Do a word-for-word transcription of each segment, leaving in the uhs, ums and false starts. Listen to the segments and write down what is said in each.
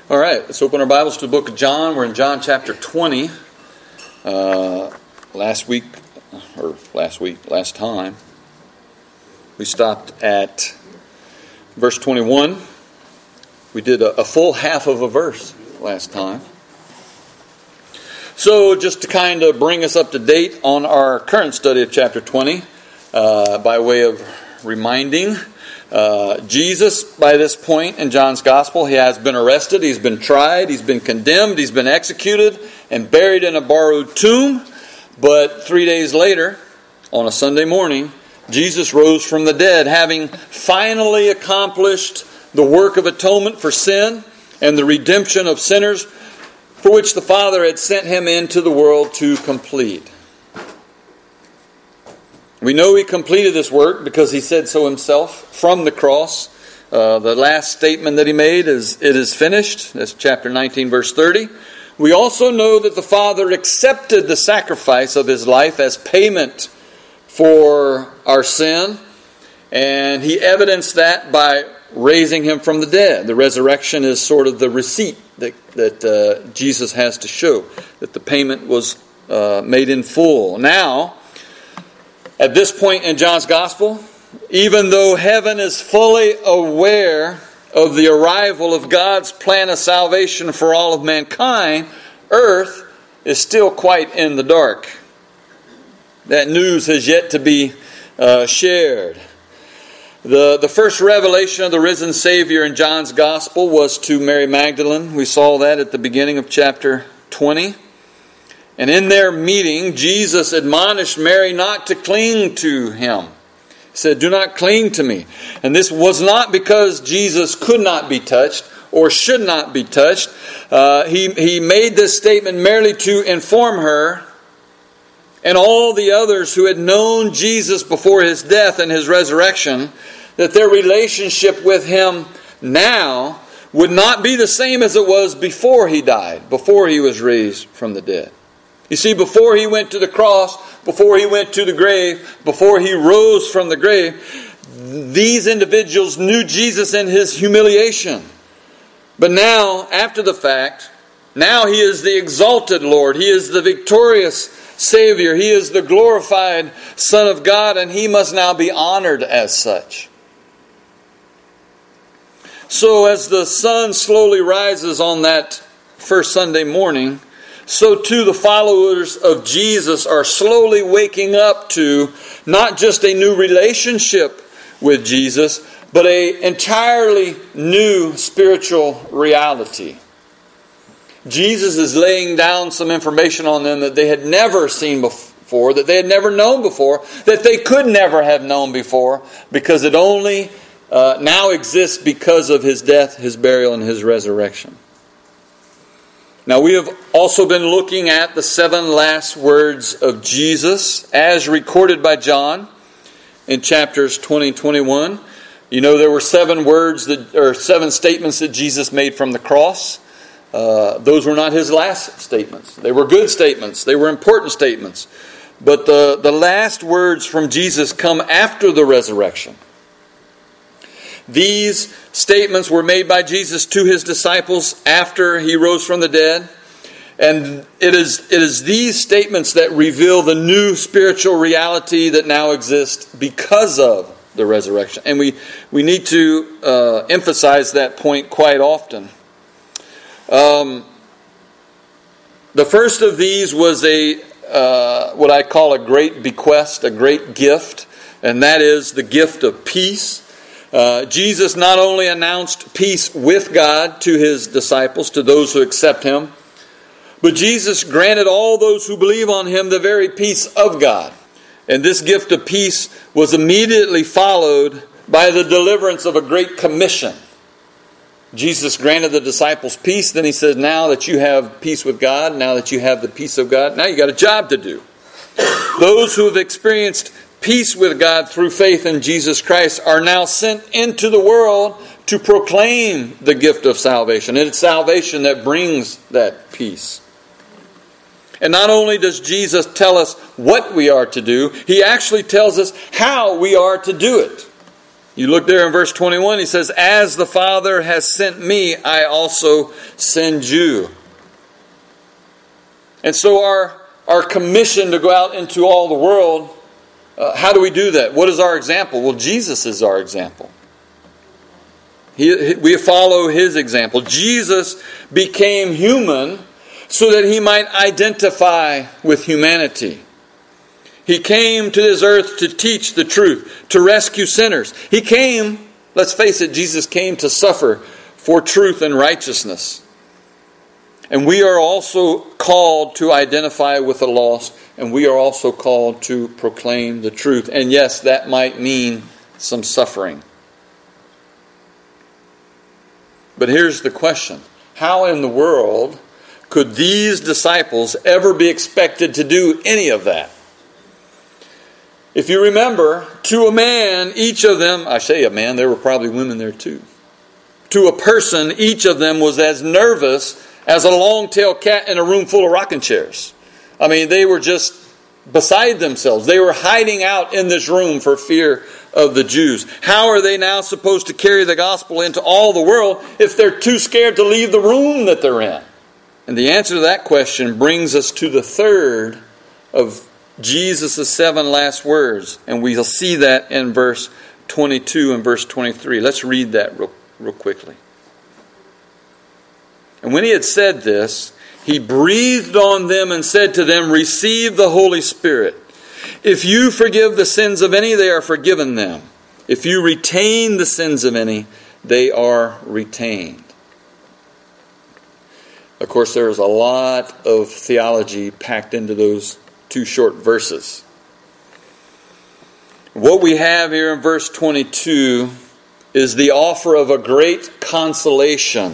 All right, let's open our Bibles to the book of John. We're in John chapter twenty. Uh, last week, or last week, last time, we stopped at verse twenty-one. We did a, a full half of a verse last time. So just to kind of bring us up to date on our current study of chapter twenty, uh, by way of reminding, Uh, Jesus, by this point in John's Gospel, he has been arrested, he's been tried, he's been condemned, he's been executed, and buried in a borrowed tomb. But three days later, on a Sunday morning, Jesus rose from the dead, having finally accomplished the work of atonement for sin and the redemption of sinners, for which the Father had sent him into the world to complete. We know he completed this work because he said so himself from the cross. Uh, the last statement that he made is, "It is finished." That's chapter nineteen, verse thirty. We also know that the Father accepted the sacrifice of his life as payment for our sin. And he evidenced that by raising him from the dead. The resurrection is sort of the receipt that, that uh, Jesus has to show, that the payment was uh, made in full. Now, at this point in John's Gospel, even though heaven is fully aware of the arrival of God's plan of salvation for all of mankind, earth is still quite in the dark. That news has yet to be uh, shared. The, the first revelation of the risen Savior in John's Gospel was to Mary Magdalene. We saw that at the beginning of chapter twenty. And in their meeting, Jesus admonished Mary not to cling to him. He said, "Do not cling to me." And this was not because Jesus could not be touched or should not be touched. Uh, he, he made this statement merely to inform her and all the others who had known Jesus before his death and his resurrection that their relationship with him now would not be the same as it was before he died, before he was raised from the dead. You see, before he went to the cross, before he went to the grave, before he rose from the grave, these individuals knew Jesus in his humiliation. But now, after the fact, now he is the exalted Lord. He is the victorious Savior. He is the glorified Son of God, and he must now be honored as such. So as the sun slowly rises on that first Sunday morning, so too the followers of Jesus are slowly waking up to not just a new relationship with Jesus, but an entirely new spiritual reality. Jesus is laying down some information on them that they had never seen before, that they had never known before, that they could never have known before, because it only uh, now exists because of his death, his burial, and his resurrection. Now, we have also been looking at the seven last words of Jesus as recorded by John in chapters twenty and twenty-one. You know, there were seven words that, or seven statements that Jesus made from the cross. Uh, those were not his last statements. They were good statements. They were important statements. But the, the last words from Jesus come after the resurrection. These statements were made by Jesus to his disciples after he rose from the dead. And it is, it is these statements that reveal the new spiritual reality that now exists because of the resurrection. And we, we need to uh, emphasize that point quite often. Um, the first of these was a uh, what I call a great bequest, a great gift. And that is the gift of peace. Uh, Jesus not only announced peace with God to his disciples, to those who accept him, but Jesus granted all those who believe on him the very peace of God. And this gift of peace was immediately followed by the deliverance of a great commission. Jesus granted the disciples peace. Then he says, now that you have peace with God, now that you have the peace of God, now you got a job to do. Those who have experienced peace with God through faith in Jesus Christ are now sent into the world to proclaim the gift of salvation. And it's salvation that brings that peace. And not only does Jesus tell us what we are to do, he actually tells us how we are to do it. You look there in verse twenty-one, he says, as the Father has sent me, I also send you. And so our, our commission to go out into all the world, uh, how do we do that? What is our example? Well, Jesus is our example. He, we follow his example. Jesus became human so that he might identify with humanity. He came to this earth to teach the truth, to rescue sinners. He came, let's face it, Jesus came to suffer for truth and righteousness. And we are also called to identify with the lost, and we are also called to proclaim the truth. And yes, that might mean some suffering. But here's the question. How in the world could these disciples ever be expected to do any of that? If you remember, to a man, each of them, I say a man, there were probably women there too. To a person, each of them was as nervous as a long-tailed cat in a room full of rocking chairs. I mean, they were just beside themselves. They were hiding out in this room for fear of the Jews. How are they now supposed to carry the gospel into all the world if they're too scared to leave the room that they're in? And the answer to that question brings us to the third of Jesus' seven last words. And we'll see that in verse twenty-two and verse twenty-three. Let's read that real, real quickly. And when he had said this, he breathed on them and said to them, receive the Holy Spirit. If you forgive the sins of any, they are forgiven them. If you retain the sins of any, they are retained. Of course, there is a lot of theology packed into those two short verses. What we have here in verse twenty-two is the offer of a great consolation.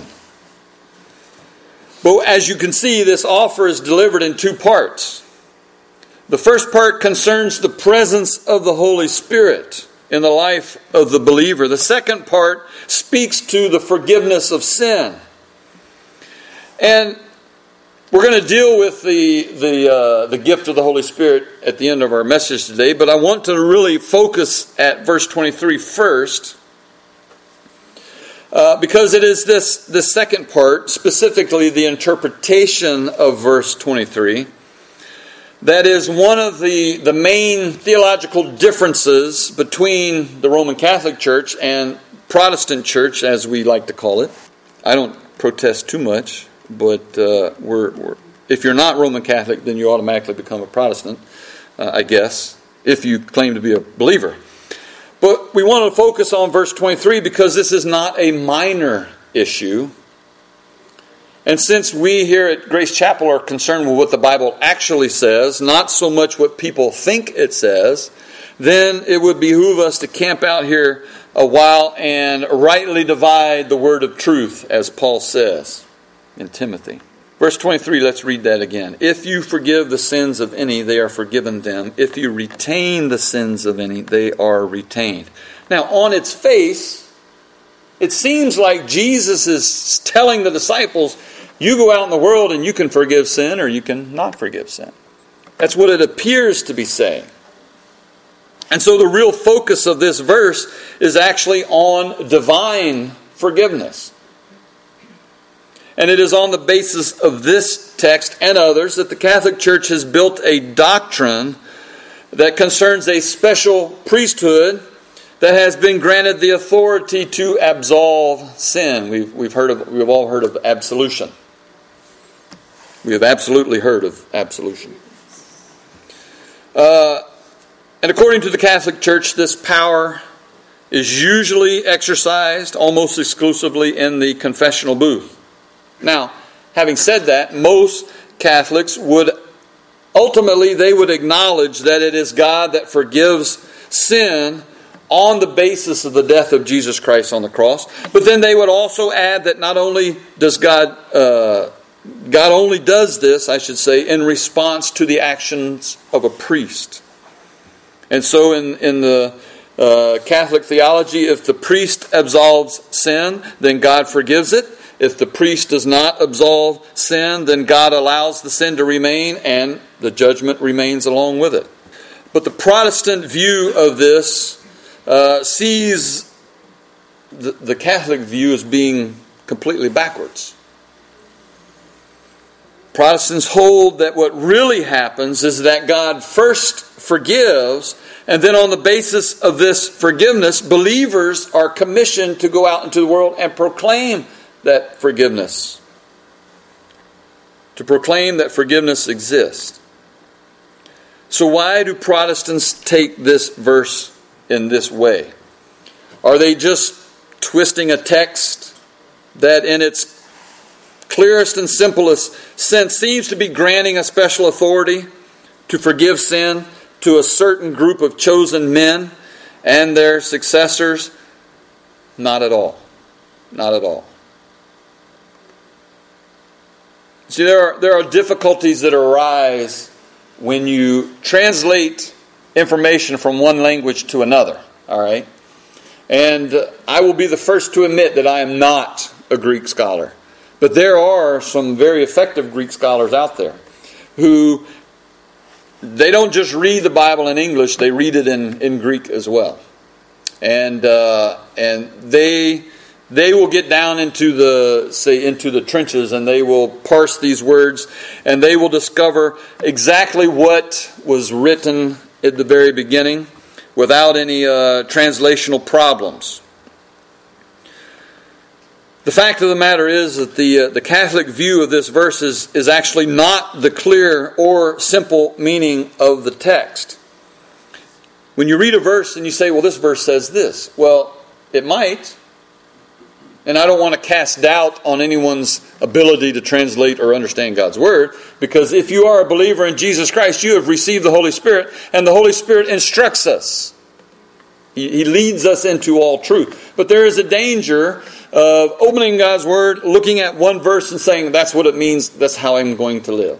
But as you can see, this offer is delivered in two parts. The first part concerns the presence of the Holy Spirit in the life of the believer. The second part speaks to the forgiveness of sin. And we're going to deal with the the uh, the gift of the Holy Spirit at the end of our message today, but I want to really focus at verse twenty-three first. Uh, because it is this, this second part, specifically the interpretation of verse twenty-three, that is one of the, the main theological differences between the Roman Catholic Church and Protestant Church, as we like to call it. I don't protest too much, but uh, we're, we're, if you're not Roman Catholic, then you automatically become a Protestant, uh, I guess, if you claim to be a believer. But we want to focus on verse twenty-three because this is not a minor issue. And since we here at Grace Chapel are concerned with what the Bible actually says, not so much what people think it says, then it would behoove us to camp out here a while and rightly divide the word of truth, as Paul says in Timothy. Verse twenty-three, let's read that again. If you forgive the sins of any, they are forgiven them. If you retain the sins of any, they are retained. Now, on its face, it seems like Jesus is telling the disciples, you go out in the world and you can forgive sin or you can not forgive sin. That's what it appears to be saying. And so the real focus of this verse is actually on divine forgiveness. And it is on the basis of this text and others that the Catholic Church has built a doctrine that concerns a special priesthood that has been granted the authority to absolve sin. We've, we've, heard of, we've all heard of absolution. We have absolutely heard of absolution. Uh, and according to the Catholic Church, this power is usually exercised almost exclusively in the confessional booth. Now, having said that, most Catholics would ultimately, they would acknowledge that it is God that forgives sin on the basis of the death of Jesus Christ on the cross. But then they would also add that not only does God, uh, God only does this, I should say, in response to the actions of a priest. And so in, in the uh, Catholic theology, if the priest absolves sin, then God forgives it. If the priest does not absolve sin, then God allows the sin to remain and the judgment remains along with it. But the Protestant view of this uh, sees the, the Catholic view as being completely backwards. Protestants hold that what really happens is that God first forgives, and then on the basis of this forgiveness, believers are commissioned to go out into the world and proclaim that forgiveness. To proclaim that forgiveness exists. So why do Protestants take this verse in this way? Are they just twisting a text that in its clearest and simplest sense seems to be granting a special authority to forgive sin to a certain group of chosen men and their successors? Not at all. Not at all. See, there are, there are difficulties that arise when you translate information from one language to another. All right? And I will be the first to admit that I am not a Greek scholar. But there are some very effective Greek scholars out there who, they don't just read the Bible in English, they read it in, in Greek as well. And uh, and they they will get down into the say into the trenches, and they will parse these words, and they will discover exactly what was written at the very beginning without any uh, translational problems. The fact of the matter is that the uh, the Catholic view of this verse is, is actually not the clear or simple meaning of the text. When you read a verse and you say, well, this verse says this. Well, it might. And I don't want to cast doubt on anyone's ability to translate or understand God's Word, because if you are a believer in Jesus Christ, you have received the Holy Spirit, and the Holy Spirit instructs us. He, he leads us into all truth. But there is a danger of opening God's Word, looking at one verse and saying, that's what it means, that's how I'm going to live.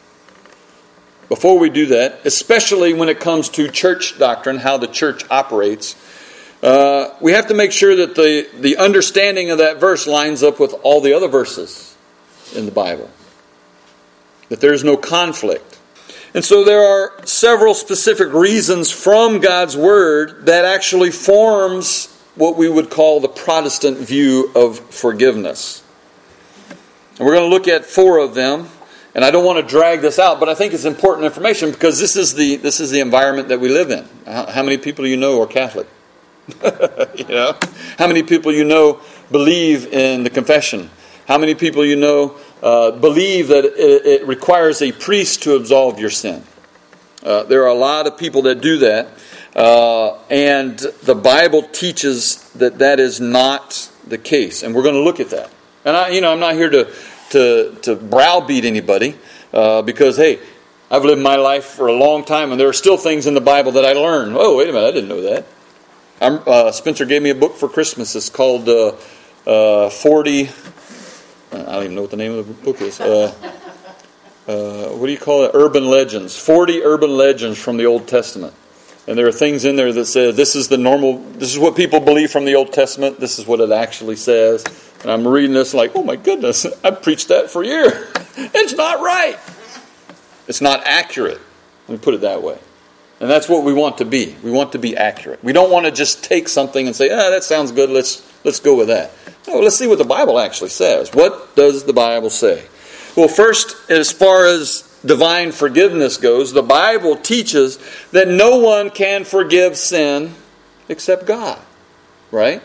Before we do that, especially when it comes to church doctrine, how the church operates, uh, we have to make sure that the, the understanding of that verse lines up with all the other verses in the Bible. That there is no conflict. And so there are several specific reasons from God's Word that actually forms what we would call the Protestant view of forgiveness. And we're going to look at four of them. And I don't want to drag this out, but I think it's important information because this is the this is the environment that we live in. How, how many people you know are Catholic? You know, how many people you know believe in the confession? How many people you know uh, believe that it, it requires a priest to absolve your sin? Uh, there are a lot of people that do that, uh, and the Bible teaches that that is not the case, and we're going to look at that. And I, you know, I'm not here to to to browbeat anybody uh, because hey, I've lived my life for a long time, and there are still things in the Bible that I learned. Oh, wait a minute, I didn't know that. I'm, uh, Spencer gave me a book for Christmas. It's called uh, uh, forty. I don't even know what the name of the book is. Uh, uh, what do you call it? Urban legends. forty urban legends from the Old Testament. And there are things in there that say this is the normal. This is what people believe from the Old Testament. This is what it actually says. And I'm reading this like, oh my goodness, I've preached that for years. It's not right. It's not accurate. Let me put it that way. And that's what we want to be. We want to be accurate. We don't want to just take something and say, ah, that sounds good, let's let's go with that. No, let's see what the Bible actually says. What does the Bible say? Well, first, as far as divine forgiveness goes, the Bible teaches that no one can forgive sin except God. Right?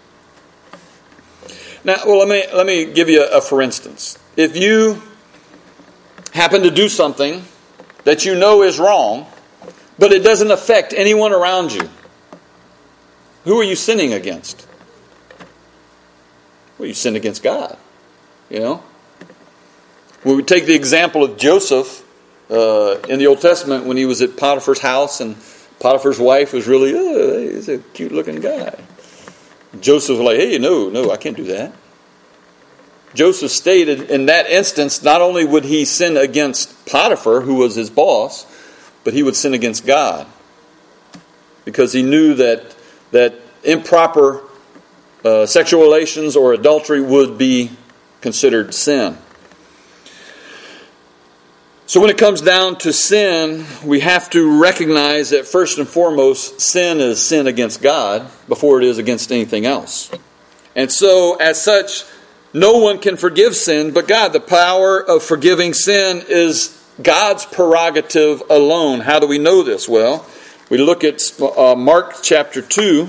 Now, well, let me let me give you a, a for instance. If you happen to do something that you know is wrong, but it doesn't affect anyone around you, who are you sinning against? Well, you sin against God. You know? We would take the example of Joseph uh, in the Old Testament when he was at Potiphar's house, and Potiphar's wife was really, oh, he's a cute-looking guy. Joseph was like, hey, no, no, I can't do that. Joseph stated in that instance, not only would he sin against Potiphar, who was his boss, but he would sin against God. Because he knew that that improper uh, sexual relations or adultery would be considered sin. So when it comes down to sin, we have to recognize that first and foremost, sin is sin against God before it is against anything else. And so, as such, no one can forgive sin but God. The power of forgiving sin is God's prerogative alone. How do we know this? Well, we look at uh, Mark chapter two,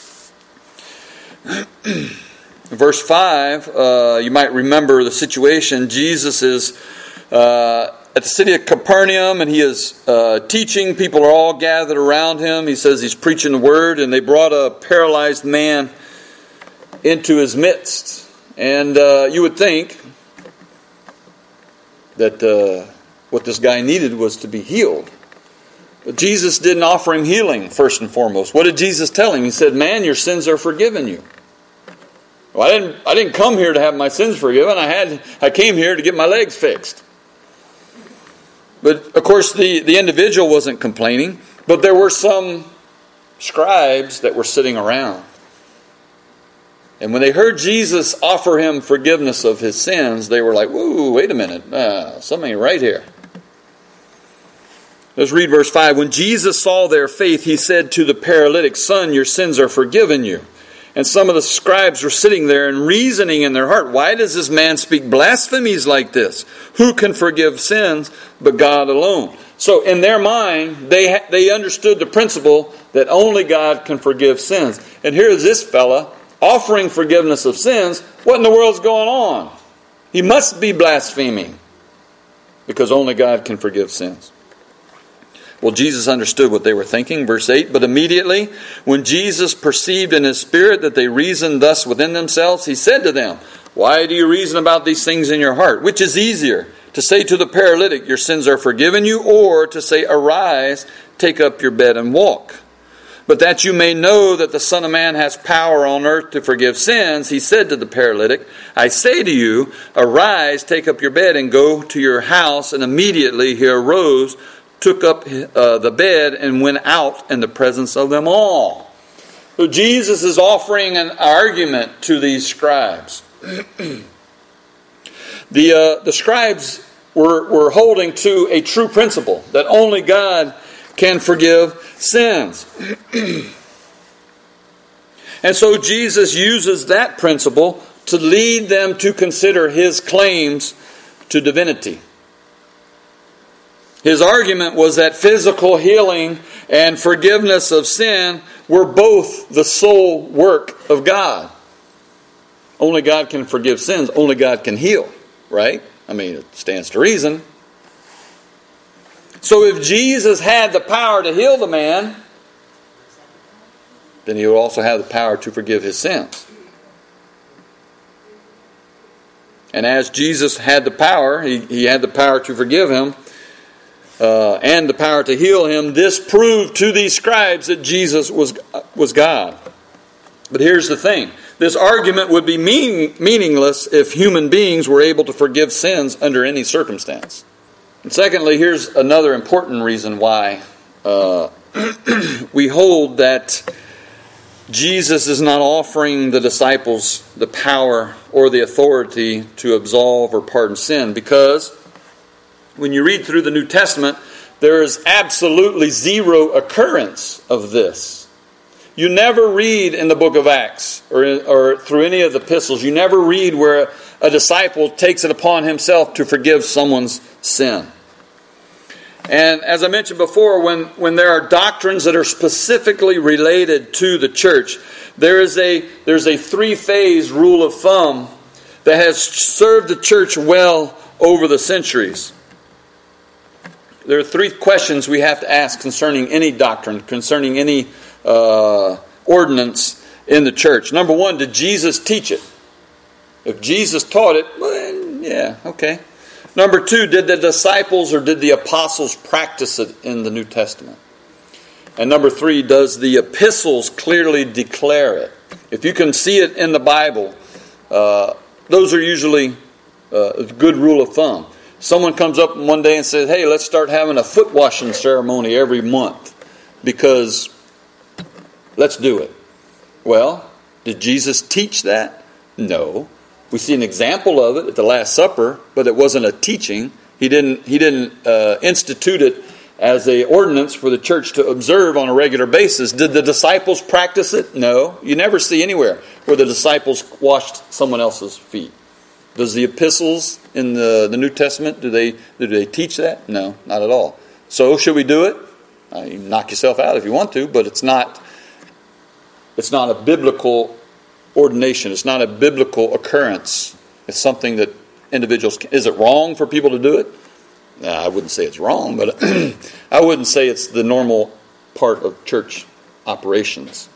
verse five. Uh, you might remember the situation. Jesus is uh, at the city of Capernaum, and he is uh, teaching. People are all gathered around him. He says he's preaching the word, and they brought a paralyzed man into his midst. And uh, you would think that uh, what this guy needed was to be healed. But Jesus didn't offer him healing, first and foremost. What did Jesus tell him? He said, man, your sins are forgiven you. Well, I didn't, I didn't come here to have my sins forgiven. I had, I came here to get my legs fixed. But, of course, the, the individual wasn't complaining. But there were some scribes that were sitting around. And when they heard Jesus offer him forgiveness of his sins, they were like, whoa, wait a minute. Uh, something ain't right here. Let's read verse five. When Jesus saw their faith, he said to the paralytic, son, your sins are forgiven you. And some of the scribes were sitting there and reasoning in their heart, why does this man speak blasphemies like this? Who can forgive sins but God alone? So in their mind, they ha- they understood the principle that only God can forgive sins. And here's this fella offering forgiveness of sins. What in the world's going on? He must be blaspheming because only God can forgive sins. Well, Jesus understood what they were thinking. Verse eight, but immediately when Jesus perceived in his spirit that they reasoned thus within themselves, he said to them, why do you reason about these things in your heart? Which is easier, to say to the paralytic, your sins are forgiven you, or to say, arise, take up your bed and walk? But that you may know that the Son of Man has power on earth to forgive sins, he said to the paralytic, I say to you, arise, take up your bed and go to your house. And immediately he arose, took up uh, the bed and went out in the presence of them all. So Jesus is offering an argument to these scribes. the uh, the scribes were, were holding to a true principle that only God can forgive sins. And so Jesus uses that principle to lead them to consider his claims to divinity. His argument was that physical healing and forgiveness of sin were both the sole work of God. Only God can forgive sins. Only God can heal, right? I mean, it stands to reason. So if Jesus had the power to heal the man, then he would also have the power to forgive his sins. And as Jesus had the power, he, he had the power to forgive him, Uh, and the power to heal him, this proved to these scribes that Jesus was was God. But here's the thing. This argument would be mean, meaningless if human beings were able to forgive sins under any circumstance. And secondly, here's another important reason why uh, we hold that Jesus is not offering the disciples the power or the authority to absolve or pardon sin. Because when you read through the New Testament, there is absolutely zero occurrence of this. You never read in the book of Acts or, in, or through any of the epistles, you never read where a disciple takes it upon himself to forgive someone's sin. And as I mentioned before, when, when there are doctrines that are specifically related to the church, there is a there's a three-phase rule of thumb that has served the church well over the centuries. There are three questions we have to ask concerning any doctrine, concerning any uh, ordinance in the church. Number one, did Jesus teach it? If Jesus taught it, well, yeah, okay. Number two, did the disciples or did the apostles practice it in the New Testament? And number three, does the epistles clearly declare it? If you can see it in the Bible, uh, those are usually uh, a good rule of thumb. Someone comes up one day and says, hey, let's start having a foot washing ceremony every month because let's do it. Well, did Jesus teach that? No. We see an example of it at the Last Supper, but it wasn't a teaching. He didn't, he didn't uh, institute it as a ordinance for the church to observe on a regular basis. Did the disciples practice it? No. You never see anywhere where the disciples washed someone else's feet. Does the epistles in the, the New Testament, do they do they teach that? No, not at all. So should we do it? Uh, you can knock yourself out if you want to, but it's not it's not a biblical ordination. It's not a biblical occurrence. It's something that individuals can. Is it wrong for people to do it? No, I wouldn't say it's wrong, but I wouldn't say it's the normal part of church operations.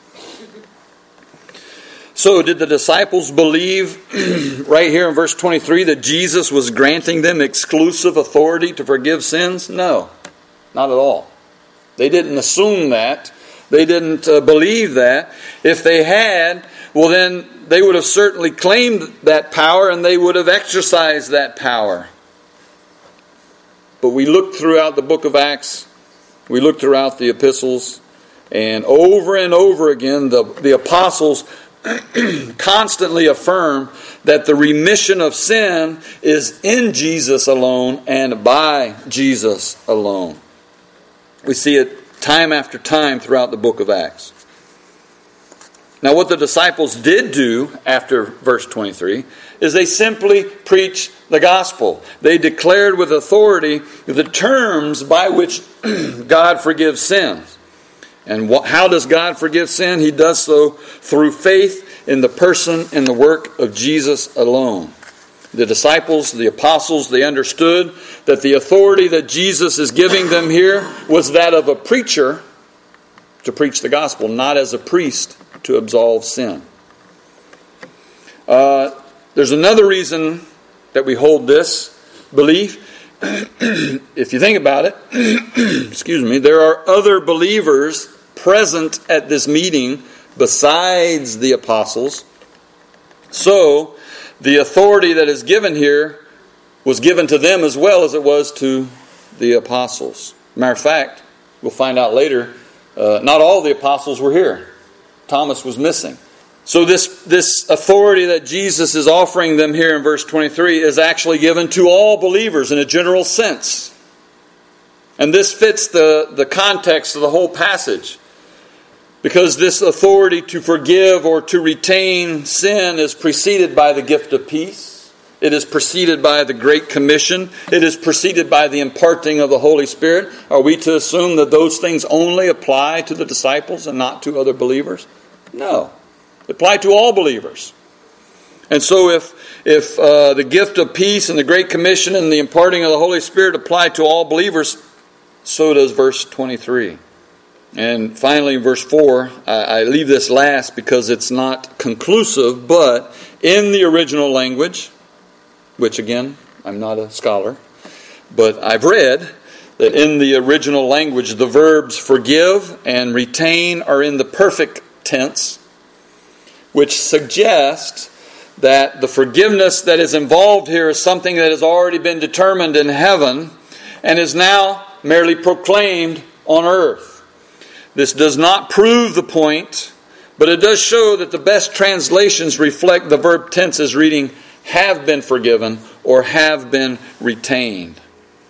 So did the disciples believe right here in verse twenty-three that Jesus was granting them exclusive authority to forgive sins? No, not at all. They didn't assume that. They didn't uh, believe that. If they had, well then they would have certainly claimed that power and they would have exercised that power. But we look throughout the book of Acts, we look throughout the epistles, and over and over again the, the apostles constantly affirm that the remission of sin is in Jesus alone and by Jesus alone. We see it time after time throughout the book of Acts. Now what the disciples did do after verse twenty-three is they simply preached the gospel. They declared with authority the terms by which God forgives sins. And what, how does God forgive sin? He does so through faith in the person and the work of Jesus alone. The disciples, the apostles, they understood that the authority that Jesus is giving them here was that of a preacher to preach the gospel, not as a priest to absolve sin. Uh, there's another reason that we hold this belief. If you think about it, excuse me, there are other believers present at this meeting besides the apostles. So, the authority that is given here was given to them as well as it was to the apostles. Matter of fact, we'll find out later, uh, not all the apostles were here. Thomas was missing. So this, this authority that Jesus is offering them here in verse twenty-three is actually given to all believers in a general sense. And this fits the, the context of the whole passage. Because this authority to forgive or to retain sin is preceded by the gift of peace. It is preceded by the Great Commission. It is preceded by the imparting of the Holy Spirit. Are we to assume that those things only apply to the disciples and not to other believers? No. They apply to all believers. And so if, if uh, the gift of peace and the Great Commission and the imparting of the Holy Spirit apply to all believers, so does verse twenty-three. And finally, in verse four, I leave this last because it's not conclusive, but in the original language, which again, I'm not a scholar, but I've read that in the original language, the verbs forgive and retain are in the perfect tense, which suggests that the forgiveness that is involved here is something that has already been determined in heaven and is now merely proclaimed on earth. This does not prove the point, but it does show that the best translations reflect the verb tense as reading have been forgiven or have been retained.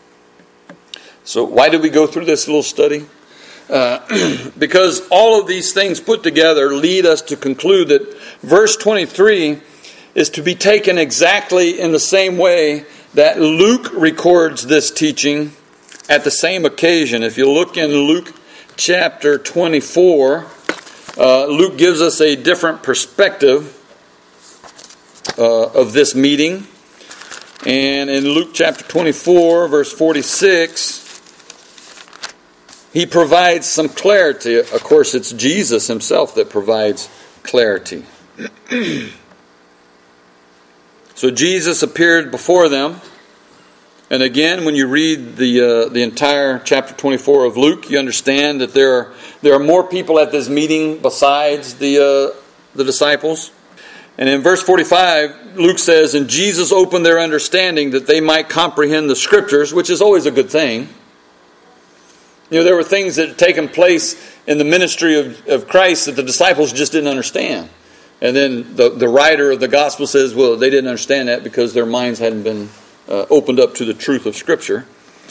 So why did we go through this little study? Uh, because all of these things put together lead us to conclude that verse twenty-three is to be taken exactly in the same way that Luke records this teaching at the same occasion. If you look in Luke chapter twenty-four, uh, Luke gives us a different perspective uh, of this meeting. And in Luke chapter twenty-four, verse forty-six, he provides some clarity. Of course, it's Jesus himself that provides clarity. So Jesus appeared before them. And again, when you read the uh, the entire chapter twenty-four of Luke, you understand that there are there are more people at this meeting besides the uh, the disciples. And in verse forty-five, Luke says, "And Jesus opened their understanding that they might comprehend the Scriptures," which is always a good thing. You know, there were things that had taken place in the ministry of, of Christ that the disciples just didn't understand. And then the, the writer of the gospel says, well, they didn't understand that because their minds hadn't been uh, opened up to the truth of Scripture.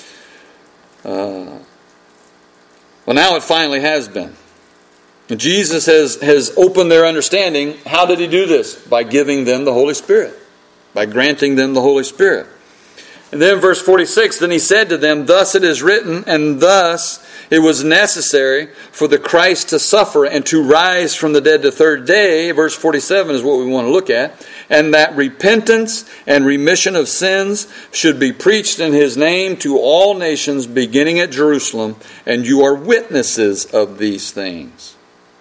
Uh, well, now it finally has been. And Jesus has, has opened their understanding. How did he do this? By giving them the Holy Spirit. By granting them the Holy Spirit. And then verse forty-six, then he said to them, thus it is written, and thus it was necessary for the Christ to suffer and to rise from the dead the third day. Verse forty-seven is what we want to look at. And that repentance and remission of sins should be preached in his name to all nations, beginning at Jerusalem. And you are witnesses of these things.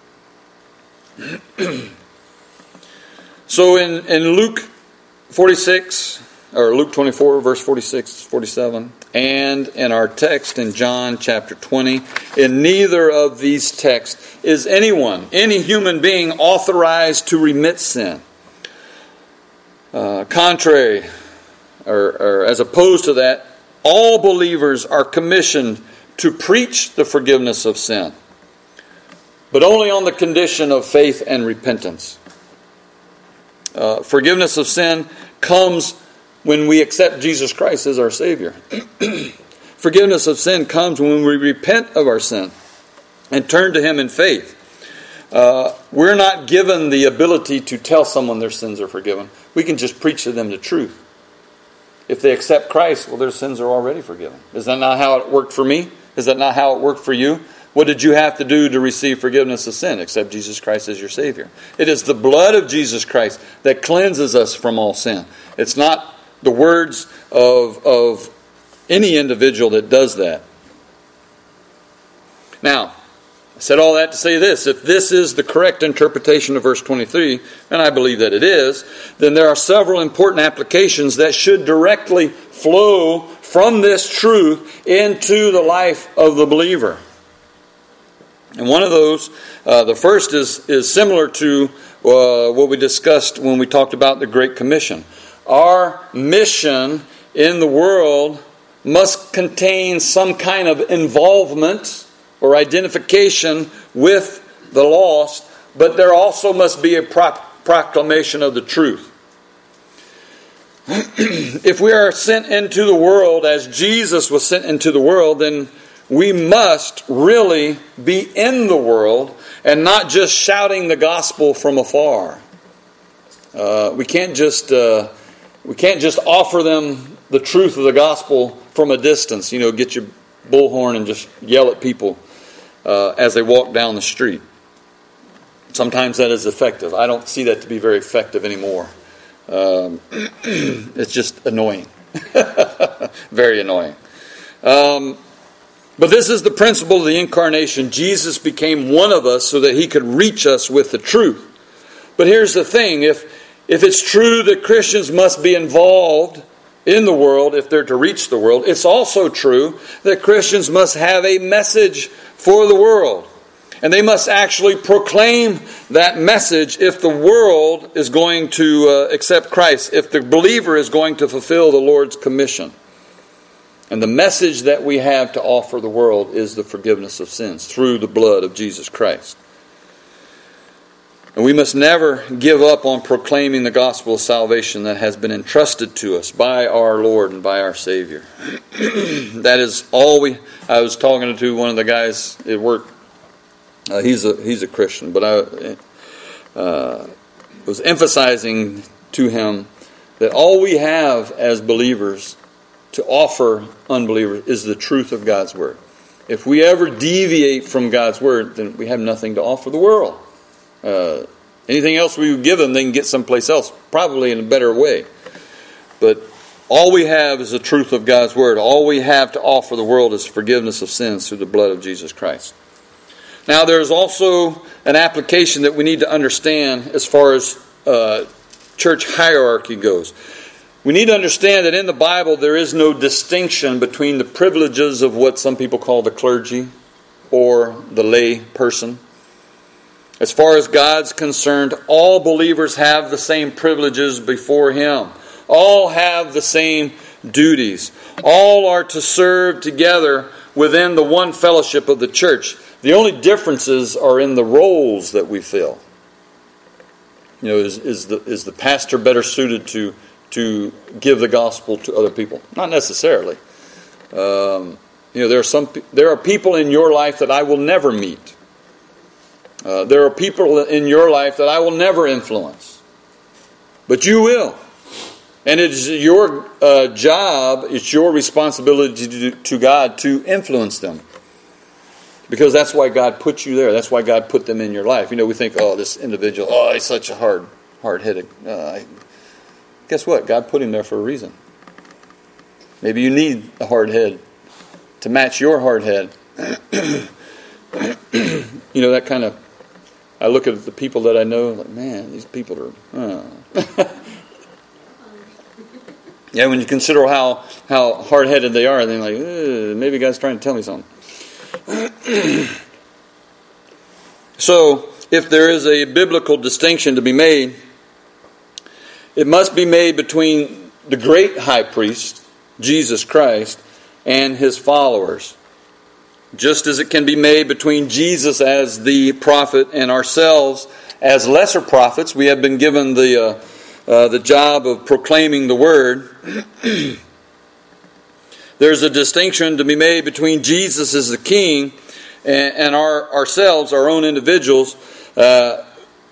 So in, in Luke forty-six, or Luke twenty-four, verse forty-six, forty-seven, and in our text in John chapter twenty, in neither of these texts is anyone, any human being, authorized to remit sin. Uh, contrary, or, or as opposed to that, all believers are commissioned to preach the forgiveness of sin, but only on the condition of faith and repentance. Uh, forgiveness of sin comes when we accept Jesus Christ as our Savior. Forgiveness of sin comes when we repent of our sin and turn to Him in faith. Uh, we're not given the ability to tell someone their sins are forgiven. We can just preach to them the truth. If they accept Christ, well, their sins are already forgiven. Is that not how it worked for me? Is that not how it worked for you? What did you have to do to receive forgiveness of sin? Accept Jesus Christ as your Savior. It is the blood of Jesus Christ that cleanses us from all sin. It's not the words of, of any individual that does that. Now, I said all that to say this. If this is the correct interpretation of verse twenty-three, and I believe that it is, then there are several important applications that should directly flow from this truth into the life of the believer. And one of those, uh, the first is, is similar to uh, what we discussed when we talked about the Great Commission. Our mission in the world must contain some kind of involvement or identification with the lost, but there also must be a pro- proclamation of the truth. If we are sent into the world as Jesus was sent into the world, then we must really be in the world and not just shouting the gospel from afar. Uh, we can't just uh, we can't just offer them the truth of the gospel from a distance. You know, get your bullhorn and just yell at people uh, as they walk down the street. Sometimes that is effective. I don't see that to be very effective anymore. Um, it's just annoying, very annoying. Um, But this is the principle of the incarnation. Jesus became one of us so that He could reach us with the truth. But here's the thing. If, if it's true that Christians must be involved in the world if they're to reach the world, it's also true that Christians must have a message for the world. And they must actually proclaim that message if the world is going to uh, accept Christ, if the believer is going to fulfill the Lord's commission. And the message that we have to offer the world is the forgiveness of sins through the blood of Jesus Christ. And we must never give up on proclaiming the gospel of salvation that has been entrusted to us by our Lord and by our Savior. That is all we... I was talking to one of the guys at work. Uh, he's a he's a Christian, but I uh, was emphasizing to him that all we have as believers to offer unbelievers is the truth of God's Word. If we ever deviate from God's Word, then we have nothing to offer the world. Uh, anything else we would give them, they can get someplace else, probably in a better way. But all we have is the truth of God's Word. All we have to offer the world is forgiveness of sins through the blood of Jesus Christ. Now, there's also an application that we need to understand as far as uh, church hierarchy goes. We need to understand that in the Bible there is no distinction between the privileges of what some people call the clergy or the lay person. As far as God's concerned, all believers have the same privileges before Him. All have the same duties. All are to serve together within the one fellowship of the church. The only differences are in the roles that we fill. You know, is, is the is the pastor better suited to to give the gospel to other people? Not necessarily. Um, you know, there are some. There are people in your life that I will never meet. Uh, there are people in your life that I will never influence, but you will. And it is your uh, job, it's your responsibility to, to God to influence them. Because that's why God put you there. That's why God put them in your life. You know, we think, oh, this individual, oh, he's such a hard, hard-headed. Uh, guess what? God put him there for a reason. Maybe you need a hard head to match your hard head. You know, that kind of, I look at the people that I know, like, man, these people are, uh. Yeah, when you consider how, how hard-headed they are, then like, maybe God's trying to tell me something. So, if there is a biblical distinction to be made, it must be made between the great high priest, Jesus Christ, and his followers. Just as it can be made between Jesus as the prophet and ourselves as lesser prophets. We have been given the uh, uh, the job of proclaiming the word. There's a distinction to be made between Jesus as the king and, and our ourselves, our own individuals, uh,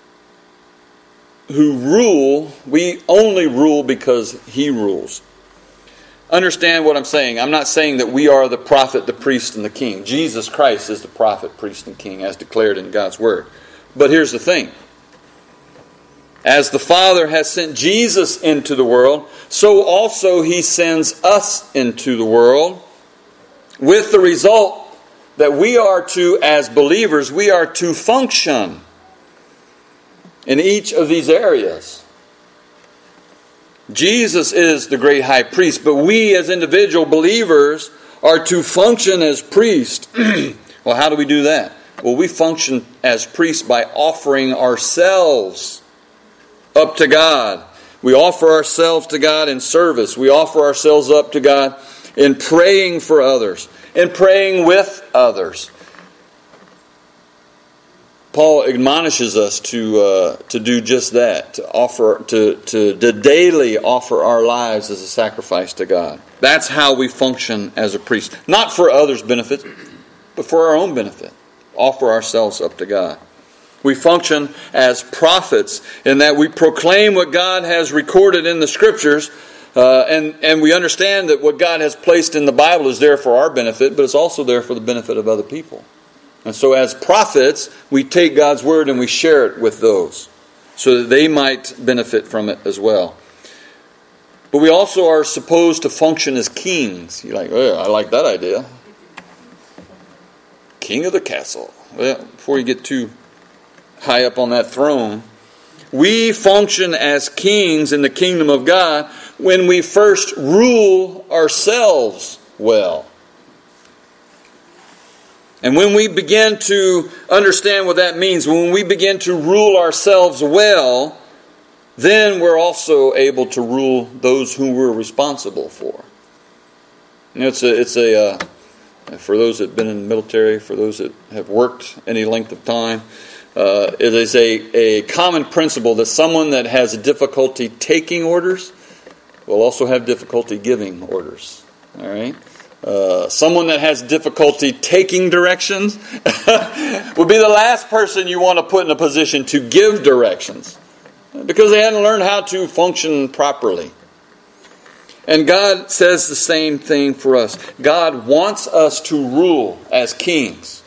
who rule. We only rule because he rules. Understand what I'm saying. I'm not saying that we are the prophet, the priest, and the king. Jesus Christ is the prophet, priest, and king as declared in God's word. But here's the thing. As the Father has sent Jesus into the world, so also he sends us into the world, with the result that we are to, as believers, we are to function in each of these areas. Jesus is the great high priest, but we as individual believers are to function as priests. Well, how do we do that? Well, we function as priests by offering ourselves up to God. We offer ourselves to God in service. We offer ourselves up to God in praying for others, in praying with others. Paul admonishes us to uh, to do just that, to offer to, to to daily offer our lives as a sacrifice to God. That's how we function as a priest, not for others' benefit, but for our own benefit. Offer ourselves up to God. We function as prophets in that we proclaim what God has recorded in the Scriptures, uh, and and we understand that what God has placed in the Bible is there for our benefit, but it's also there for the benefit of other people. And so as prophets, we take God's word and we share it with those so that they might benefit from it as well. But we also are supposed to function as kings. You're like, oh, I like that idea. King of the castle. Well, before you get too high up on that throne, we function as kings in the kingdom of God when we first rule ourselves well. And when we begin to understand what that means, when we begin to rule ourselves well, then we're also able to rule those who we're responsible for. You know, it's a, it's a uh, for those that have been in the military, for those that have worked any length of time, uh, it is a, a common principle that someone that has difficulty taking orders will also have difficulty giving orders. All right? Uh, someone that has difficulty taking directions would be the last person you want to put in a position to give directions, because they hadn't learned how to function properly. And God says the same thing for us. God wants us to rule as kings.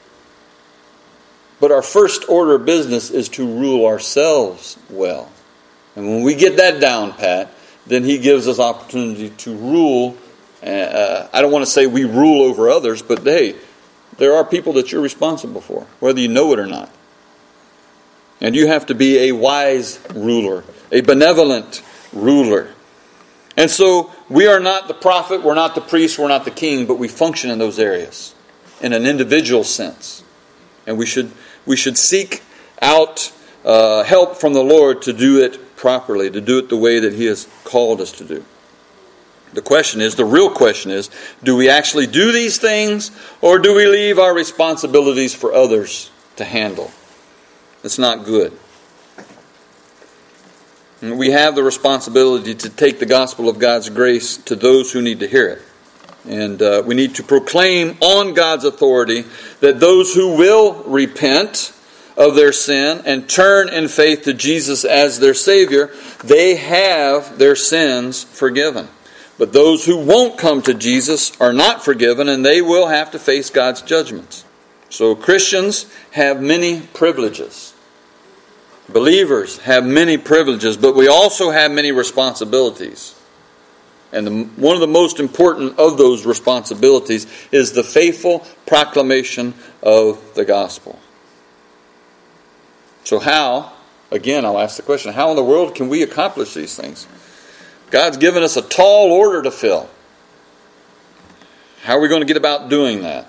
But our first order of business is to rule ourselves well. And when we get that down pat, then He gives us opportunity to rule. Uh, I don't want to say we rule over others, but hey, there are people that you're responsible for, whether you know it or not. And you have to be a wise ruler, a benevolent ruler. And so we are not the prophet, we're not the priest, we're not the king, but we function in those areas in an individual sense. And we should we should seek out uh, help from the Lord to do it properly, to do it the way that He has called us to do. The question is, the real question is, do we actually do these things, or do we leave our responsibilities for others to handle? It's not good. We have the responsibility to take the gospel of God's grace to those who need to hear it. And uh, we need to proclaim on God's authority that those who will repent of their sin and turn in faith to Jesus as their Savior, they have their sins forgiven. But those who won't come to Jesus are not forgiven, and they will have to face God's judgments. So Christians have many privileges. Believers have many privileges, but we also have many responsibilities. And the, one of the most important of those responsibilities is the faithful proclamation of the gospel. So how, again, I'll ask the question, how in the world can we accomplish these things? God's given us a tall order to fill. How are we going to get about doing that?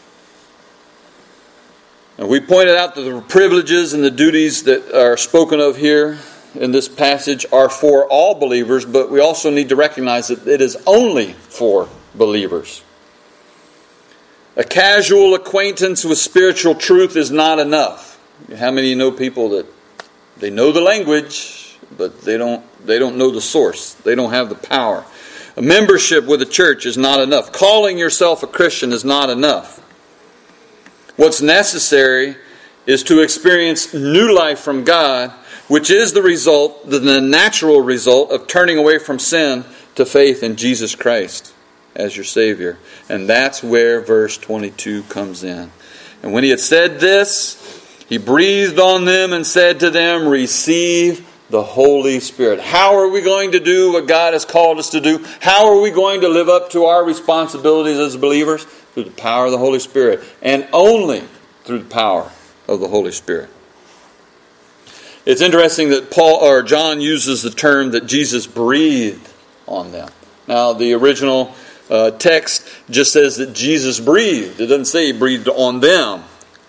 And we pointed out that the privileges and the duties that are spoken of here in this passage are for all believers, but we also need to recognize that it is only for believers. A casual acquaintance with spiritual truth is not enough. How many of you know people that they know the language, but they don't they don't know the source. They don't have the power. A membership with a church is not enough. Calling yourself a Christian is not enough. What's necessary is to experience new life from God, which is the result, the natural result of turning away from sin to faith in Jesus Christ as your Savior. And that's where verse twenty-two comes in. And when he had said this, he breathed on them and said to them, receive the Holy Spirit. How are we going to do what God has called us to do? How are we going to live up to our responsibilities as believers? Through the power of the Holy Spirit. And only through the power of the Holy Spirit. It's interesting that Paul or John uses the term that Jesus breathed on them. Now, the original uh, text just says that Jesus breathed. It doesn't say he breathed on them.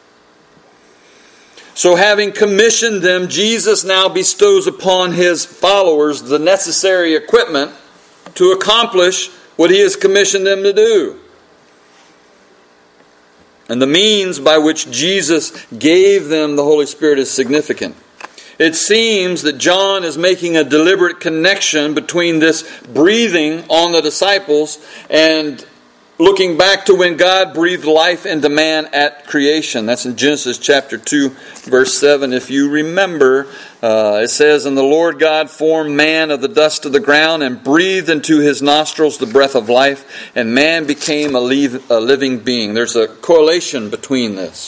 So having commissioned them, Jesus now bestows upon his followers the necessary equipment to accomplish what he has commissioned them to do. And the means by which Jesus gave them the Holy Spirit is significant. It seems that John is making a deliberate connection between this breathing on the disciples and looking back to when God breathed life into man at creation. That's in Genesis chapter two, verse seven. If you remember, uh, it says, and the Lord God formed man of the dust of the ground and breathed into his nostrils the breath of life, and man became a, leave, a living being. There's a correlation between this.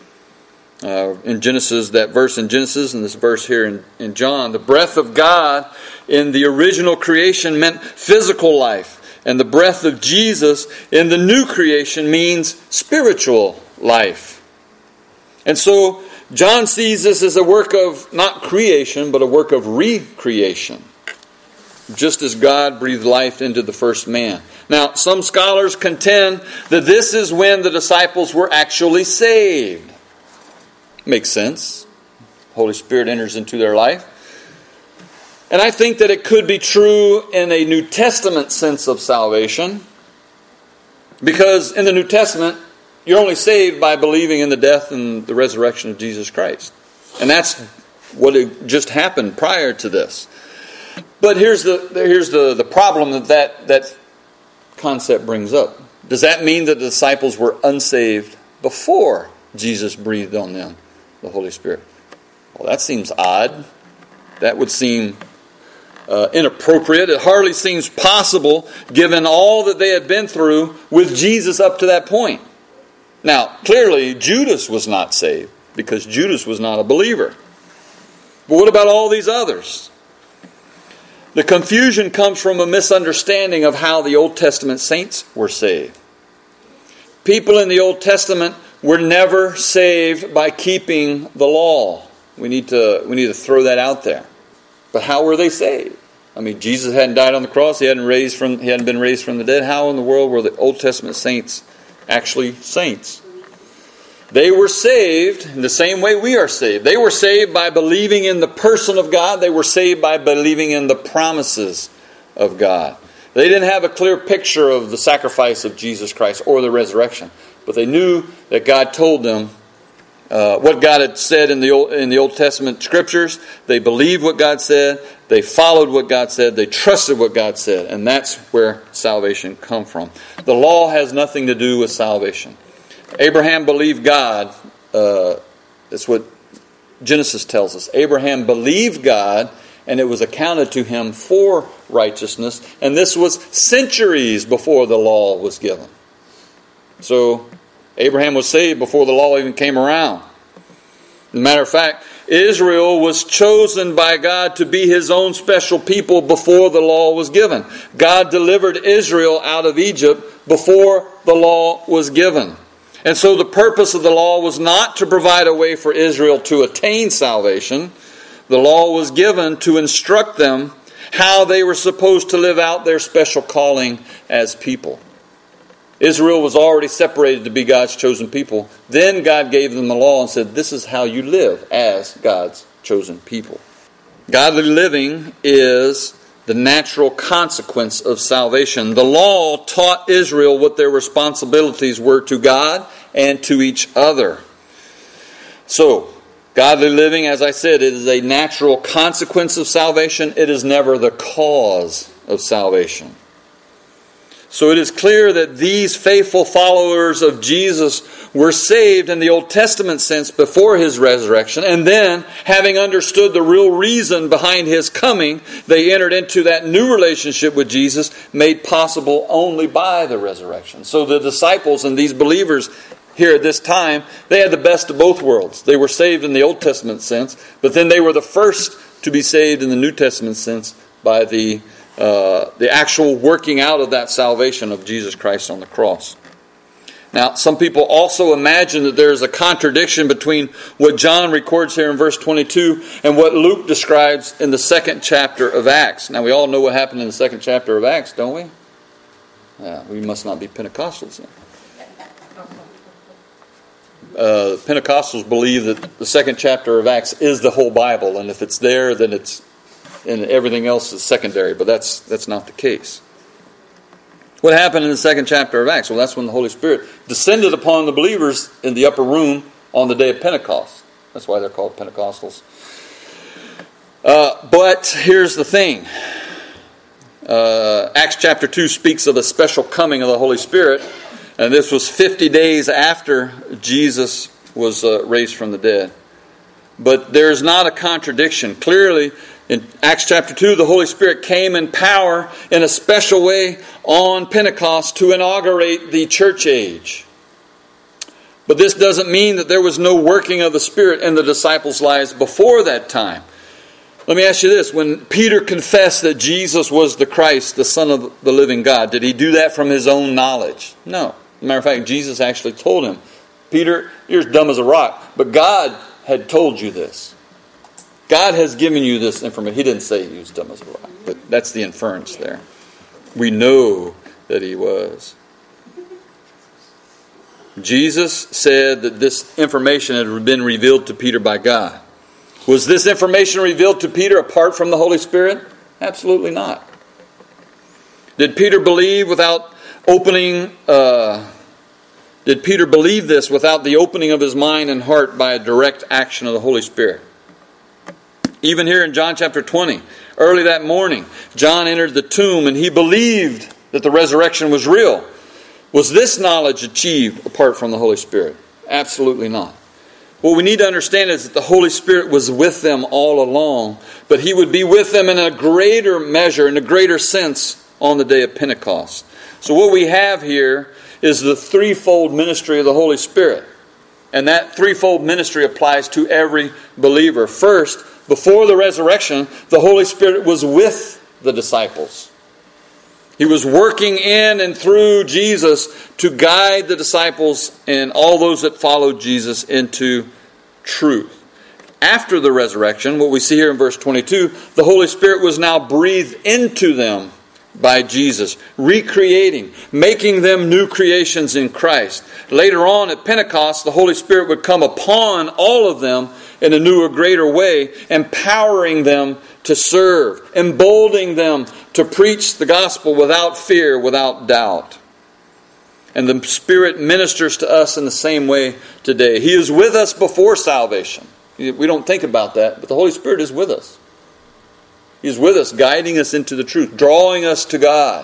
Uh, in Genesis, that verse in Genesis and this verse here in, in John, the breath of God in the original creation meant physical life. And the breath of Jesus in the new creation means spiritual life. And so John sees this as a work of not creation, but a work of recreation. Just as God breathed life into the first man. Now, some scholars contend that this is when the disciples were actually saved. Makes sense. Holy Spirit enters into their life. And I think that it could be true in a New Testament sense of salvation. Because in the New Testament, you're only saved by believing in the death and the resurrection of Jesus Christ. And that's what had just happened prior to this. But here's the here's the, the problem that, that that concept brings up. Does that mean that the disciples were unsaved before Jesus breathed on them the Holy Spirit? Well, that seems odd. That would seem Uh, inappropriate. It hardly seems possible given all that they had been through with Jesus up to that point. Now, clearly Judas was not saved because Judas was not a believer. But what about all these others? The confusion comes from a misunderstanding of how the Old Testament saints were saved. People in the Old Testament were never saved by keeping the law. We need to, we need to throw that out there. But how were they saved? I mean, Jesus hadn't died on the cross. He hadn't raised from. He hadn't been raised from the dead. How in the world were the Old Testament saints actually saints? They were saved in the same way we are saved. They were saved by believing in the person of God. They were saved by believing in the promises of God. They didn't have a clear picture of the sacrifice of Jesus Christ or the resurrection. But they knew that God told them uh, what God had said in the Old, in the Old Testament scriptures. They believed what God said. They followed what God said. They trusted what God said. And that's where salvation comes from. The law has nothing to do with salvation. Abraham believed God. Uh, that's what Genesis tells us. Abraham believed God, and it was accounted to him for righteousness. And this was centuries before the law was given. So Abraham was saved before the law even came around. As a matter of fact, Israel was chosen by God to be His own special people before the law was given. God delivered Israel out of Egypt before the law was given. And so the purpose of the law was not to provide a way for Israel to attain salvation. The law was given to instruct them how they were supposed to live out their special calling as people. Israel was already separated to be God's chosen people. Then God gave them the law and said, this is how you live as God's chosen people. Godly living is the natural consequence of salvation. The law taught Israel what their responsibilities were to God and to each other. So, godly living, as I said, it is a natural consequence of salvation. It is never the cause of salvation. So it is clear that these faithful followers of Jesus were saved in the Old Testament sense before His resurrection. And then, having understood the real reason behind His coming, they entered into that new relationship with Jesus made possible only by the resurrection. So the disciples and these believers here at this time, they had the best of both worlds. They were saved in the Old Testament sense, but then they were the first to be saved in the New Testament sense by the Uh, the actual working out of that salvation of Jesus Christ on the cross. Now, some people also imagine that there is a contradiction between what John records here in verse twenty-two and what Luke describes in the second chapter of Acts. Now, we all know what happened in the second chapter of Acts, don't we? Yeah, we must not be Pentecostals then. Uh, Pentecostals believe that the second chapter of Acts is the whole Bible, and if it's there, then it's and everything else is secondary, but that's that's not the case. What happened in the second chapter of Acts? Well, that's when the Holy Spirit descended upon the believers in the upper room on the day of Pentecost. That's why they're called Pentecostals. Uh, but here's the thing. Uh, Acts chapter two speaks of the special coming of the Holy Spirit, and this was fifty days after Jesus was uh, raised from the dead. But there's not a contradiction. Clearly, in Acts chapter two, the Holy Spirit came in power in a special way on Pentecost to inaugurate the church age. But this doesn't mean that there was no working of the Spirit in the disciples' lives before that time. Let me ask you this. When Peter confessed that Jesus was the Christ, the Son of the living God, did he do that from his own knowledge? No. As a matter of fact, Jesus actually told him, Peter, you're as dumb as a rock, but God had told you this. God has given you this information. He didn't say he was dumb as a rock, but that's the inference there. We know that he was. Jesus said that this information had been revealed to Peter by God. Was this information revealed to Peter apart from the Holy Spirit? Absolutely not. Did Peter believe without opening... Uh, did Peter believe this without the opening of his mind and heart by a direct action of the Holy Spirit? Even here in John chapter twenty, early that morning, John entered the tomb and he believed that the resurrection was real. Was this knowledge achieved apart from the Holy Spirit? Absolutely not. What we need to understand is that the Holy Spirit was with them all along, but He would be with them in a greater measure, in a greater sense, on the day of Pentecost. So what we have here is the threefold ministry of the Holy Spirit. And that threefold ministry applies to every believer. First, before the resurrection, the Holy Spirit was with the disciples. He was working in and through Jesus to guide the disciples and all those that followed Jesus into truth. After the resurrection, what we see here in verse twenty-two, the Holy Spirit was now breathed into them by Jesus, recreating, making them new creations in Christ. Later on at Pentecost, the Holy Spirit would come upon all of them in a new or greater way, empowering them to serve, emboldening them to preach the gospel without fear, without doubt. And the Spirit ministers to us in the same way today. He is with us before salvation. We don't think about that, but the Holy Spirit is with us. He is with us, guiding us into the truth, drawing us to God.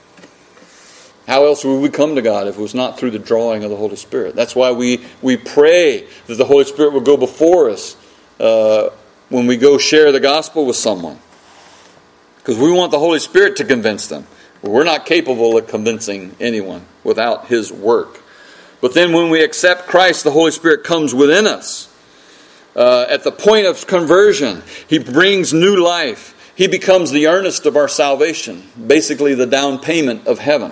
How else would we come to God if it was not through the drawing of the Holy Spirit? That's why we, we pray that the Holy Spirit will go before us uh, when we go share the gospel with someone. Because we want the Holy Spirit to convince them. We're not capable of convincing anyone without His work. But then when we accept Christ, the Holy Spirit comes within us. Uh, at the point of conversion, He brings new life. He becomes the earnest of our salvation. Basically the down payment of heaven.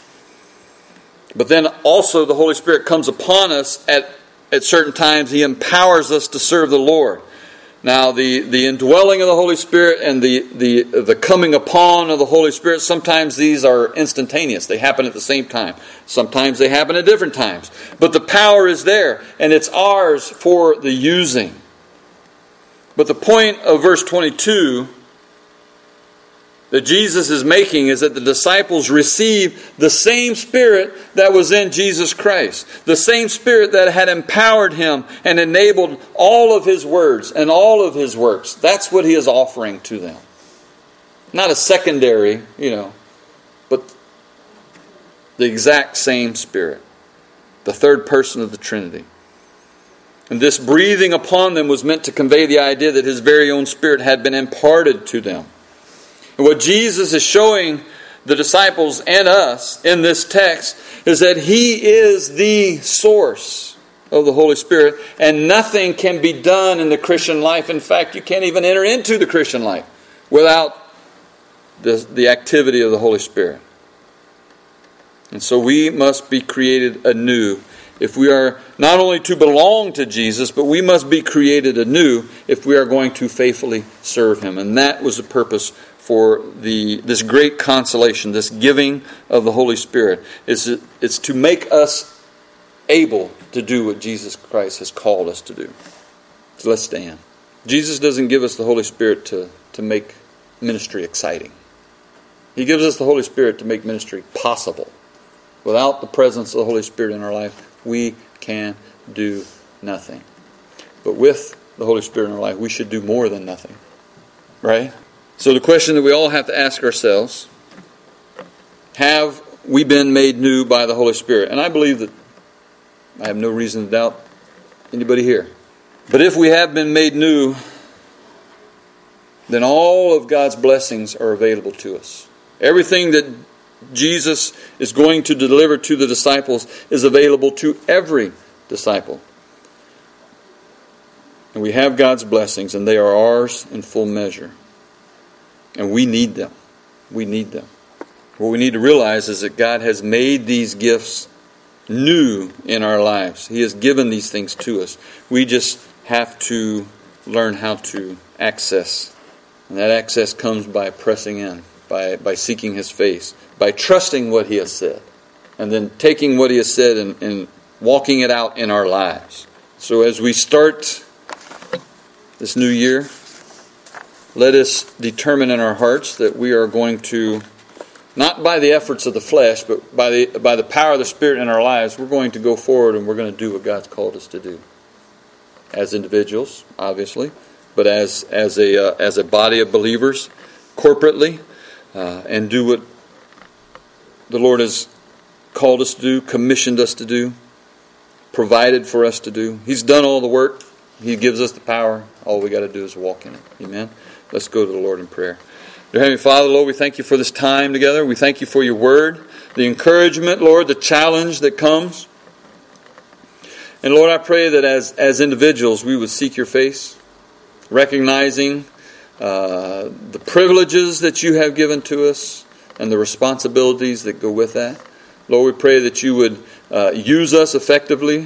But then also the Holy Spirit comes upon us at, at certain times. He empowers us to serve the Lord. Now, the, the indwelling of the Holy Spirit and the, the, the coming upon of the Holy Spirit, sometimes these are instantaneous. They happen at the same time. Sometimes they happen at different times. But the power is there, and it's ours for the using. But the point of verse twenty-two that Jesus is making is that the disciples receive the same Spirit that was in Jesus Christ. The same Spirit that had empowered Him and enabled all of His words and all of His works. That's what He is offering to them. Not a secondary, you know, but the exact same Spirit. The third person of the Trinity. And this breathing upon them was meant to convey the idea that His very own Spirit had been imparted to them. And what Jesus is showing the disciples and us in this text is that He is the source of the Holy Spirit, and nothing can be done in the Christian life. In fact, you can't even enter into the Christian life without the, the activity of the Holy Spirit. And so we must be created anew if we are not only to belong to Jesus, but we must be created anew if we are going to faithfully serve Him. And that was the purpose for the this great consolation, this giving of the Holy Spirit. It's, it's to make us able to do what Jesus Christ has called us to do. So let's stand. Jesus doesn't give us the Holy Spirit to, to make ministry exciting. He gives us the Holy Spirit to make ministry possible. Without the presence of the Holy Spirit in our life, we can do nothing. But with the Holy Spirit in our life, we should do more than nothing. Right? So the question that we all have to ask ourselves, have we been made new by the Holy Spirit? And I believe that I have no reason to doubt anybody here. But if we have been made new, then all of God's blessings are available to us. Everything that Jesus is going to deliver to the disciples is available to every disciple. And we have God's blessings, and they are ours in full measure. And we need them. We need them. What we need to realize is that God has made these gifts new in our lives. He has given these things to us. We just have to learn how to access. And that access comes by pressing in, by, by seeking His face, by trusting what He has said, and then taking what He has said and, and walking it out in our lives. So as we start this new year, let us determine in our hearts that we are going to, not by the efforts of the flesh, but by the by the power of the Spirit in our lives, we're going to go forward and we're going to do what God's called us to do. As individuals, obviously, but as as a uh, as a body of believers, corporately, uh, and do what the Lord has called us to do, commissioned us to do, provided for us to do. He's done all the work. He gives us the power. All we got to do is walk in it. Amen. Let's go to the Lord in prayer. Dear Heavenly Father, Lord, we thank You for this time together. We thank You for Your word, the encouragement, Lord, the challenge that comes. And Lord, I pray that as, as individuals we would seek Your face, recognizing uh, the privileges that You have given to us and the responsibilities that go with that. Lord, we pray that You would uh, use us effectively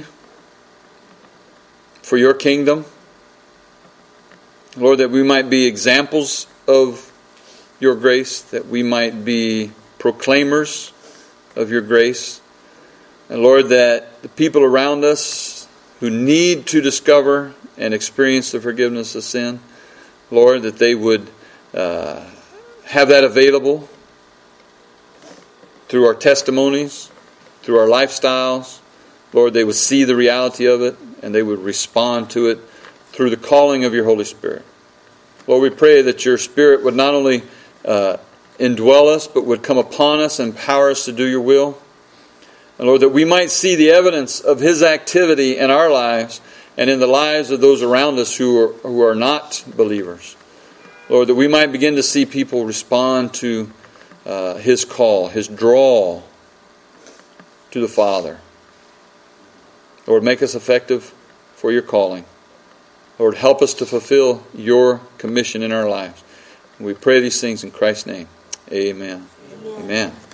for Your kingdom. Lord, that we might be examples of Your grace, that we might be proclaimers of Your grace. And Lord, that the people around us who need to discover and experience the forgiveness of sin, Lord, that they would uh, have that available through our testimonies, through our lifestyles. Lord, they would see the reality of it and they would respond to it through the calling of your Holy Spirit. Lord, we pray that your Spirit would not only uh, indwell us, but would come upon us and empower us to do your will. And Lord, that we might see the evidence of his activity in our lives and in the lives of those around us who are, who are not believers. Lord, that we might begin to see people respond to uh, his call, his draw to the Father. Lord, make us effective for your calling. Lord, help us to fulfill your commission in our lives. And we pray these things in Christ's name. Amen. Amen. Amen.